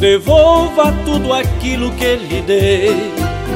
Devolva tudo aquilo que lhe dei.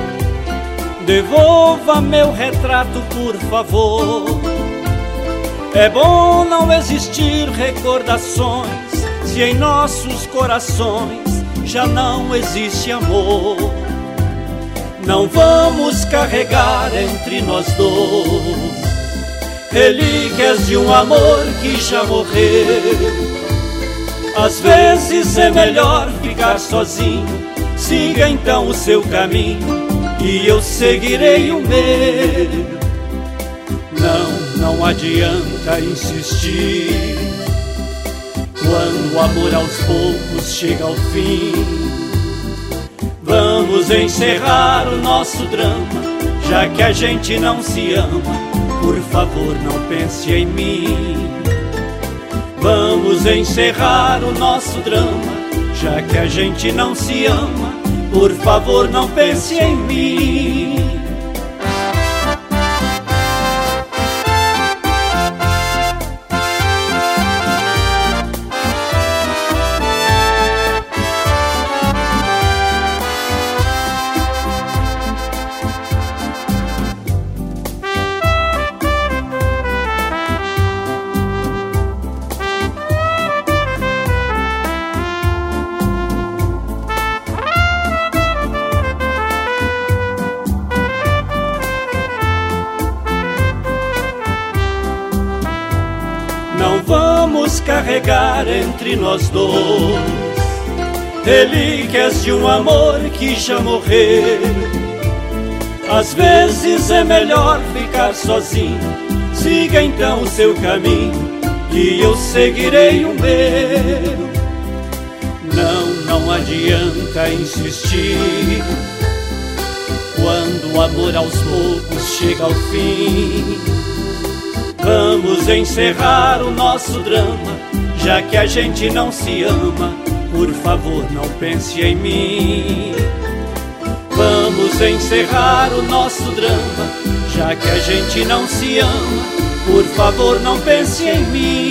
Devolva meu retrato, por favor. É bom não existir recordações se em nossos corações já não existe amor. Não vamos carregar entre nós dois relíquias de um amor que já morreu. Às vezes é melhor ficar sozinho. Siga então o seu caminho e eu seguirei o meu. Não adianta insistir quando o amor aos poucos chega ao fim. Vamos encerrar o nosso drama, já que a gente não se ama. Por favor, não pense em mim. Vamos encerrar o nosso drama, já que a gente não se ama. Por favor, não pense em mim. Não vamos carregar entre nós dois relíquias de um amor que já morreu. Às vezes é melhor ficar sozinho. Siga então o seu caminho e eu seguirei o meu. Não adianta insistir quando o amor aos poucos chega ao fim. Vamos encerrar o nosso drama, já que a gente não se ama. Por favor, não pense em mim. Vamos encerrar o nosso drama, já que a gente não se ama. Por favor, não pense em mim.